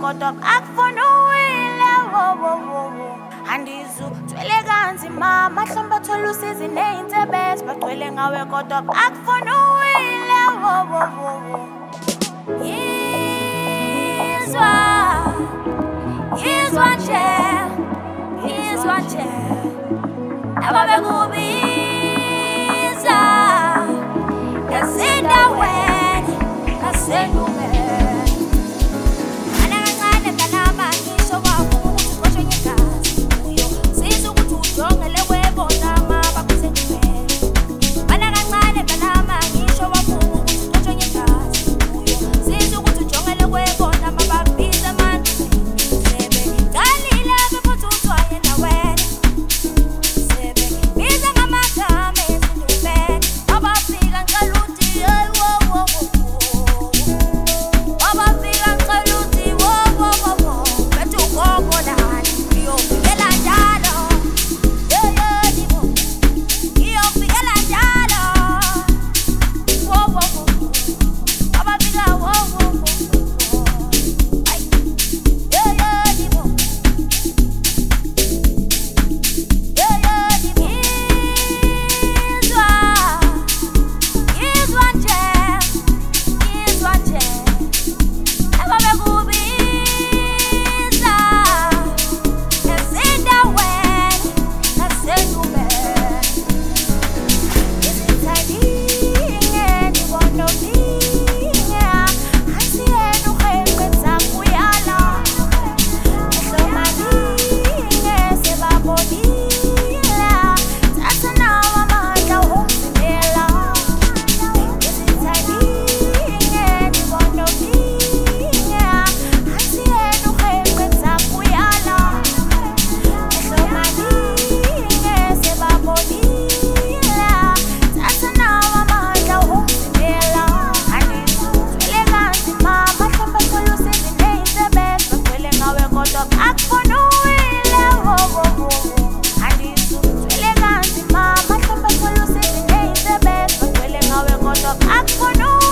kodwa akufuna uwile andizu thwele kanzima mahlombe thola usizi ney'nsebenzi bagcwele ngawe kodwa akufuna uwile yizwa nje nabo bekubiza ezindaweni nasenumeni anakancane mntanama ngisho wakho ukuthi uqoshwe ngegazi uyo siza ukuthi ujongele kwebona mabakusenumeni anakancane mntanama ngisho wakho ukuthi uqoshwe ngegazi uyo siza ukuthi ujongele kwebona mabakubiza manje sebe dalile bephuthi uthwaye nawena sebe biza ngamagama ezindubeni abafika ngicela uthi hey abafika ngicela uthi bethu ugogo nani ngiyofikela njalo yebo ngiyofikela njalo abafika ay yebo yizwa nje nabo bekubiza ezindaweni nasenumeni izithalinge ndibona uminga asiyena uhenqenza kuyala ehlomalinge sebabonila thatha nawo amandla wokuzimela izithalinge ndibona uminga asiyena uhenqenza kuyala ehlomalinge sebabonila thatha nawo amandla wokuzimela andizuthwele kanzima mahlombe thola usizi ney'nsebenzi bagcwele ngawe kodwa akufuna uwile andizuthwele kanzima mahlombe thola usizi ney'nsebenzi bagcwele ngawe kodwa akufuna uwile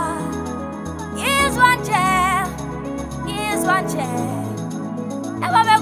yizwa nje nabo